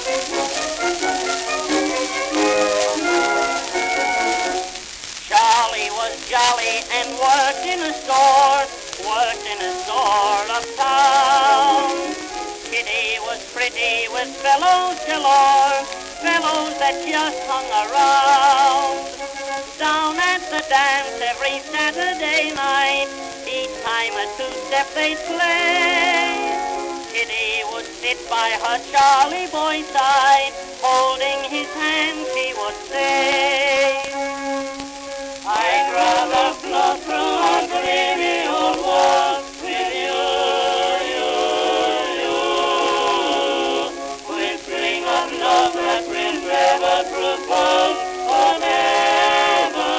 Charlie was jolly and worked in a store uptown. Kitty was pretty with fellows galore, fellows that just hung around. Down at the dance every Saturday night, each time a two-step they'd play. Kitty would sit by her Charlie boy's side, holding his hand she would say, I'd rather flow through a dreamy old world with you, whispering of love that will never prove false, forever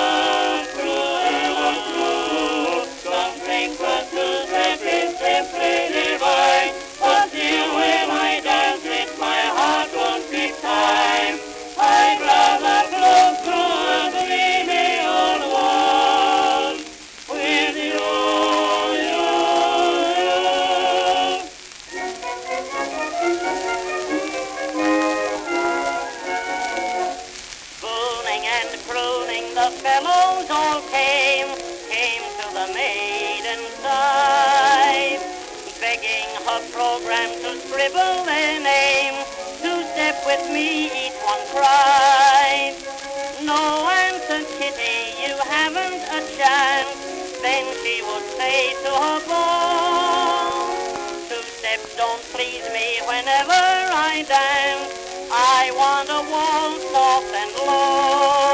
true. Some think the two-step is simply divine, but still when I dance it, my heart won't keep time. I'd rather flow through a dreamy old world with you. Booning and crooning, the fellows all came to the maiden's side, begging her program to scribble their name. Two-step with me, each one cried. No answer, Kitty, you haven't a chance. Then she would say to her beau, two-steps don't please me whenever I dance. I want a waltz soft and low.